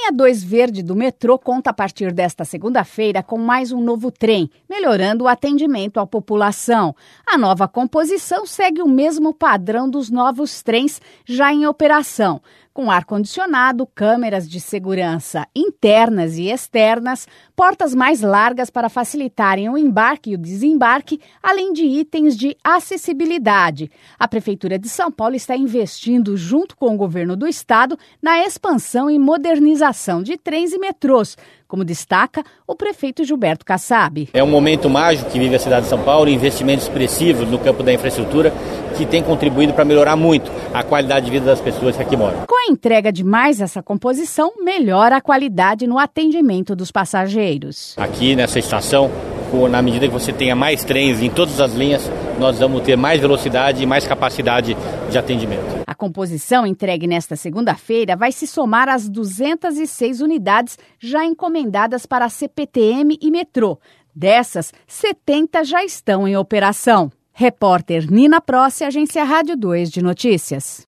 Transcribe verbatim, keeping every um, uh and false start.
linha dois verde do metrô conta a partir desta segunda-feira com mais um novo trem, melhorando o atendimento à população. A nova composição segue o mesmo padrão dos novos trens já em operação, com ar-condicionado, câmeras de segurança internas e externas, portas mais largas para facilitarem o embarque e o desembarque, além de itens de acessibilidade. A Prefeitura de São Paulo está investindo, junto com o governo do estado, na expansão e modernização de trens e metrôs, como destaca o prefeito Gilberto Kassab. É um momento mágico que vive a cidade de São Paulo, investimentos expressivos no campo da infraestrutura, que tem contribuído para melhorar muito a qualidade de vida das pessoas que aqui moram. Com a entrega de mais essa composição, melhora a qualidade no atendimento dos passageiros. Aqui nessa estação, na medida que você tenha mais trens em todas as linhas, nós vamos ter mais velocidade e mais capacidade de atendimento. A composição entregue nesta segunda-feira vai se somar às duzentas e seis unidades já encomendadas para a C P T M e metrô. Dessas, setenta já estão em operação. Repórter Nina Prossi, Agência Rádio dois de Notícias.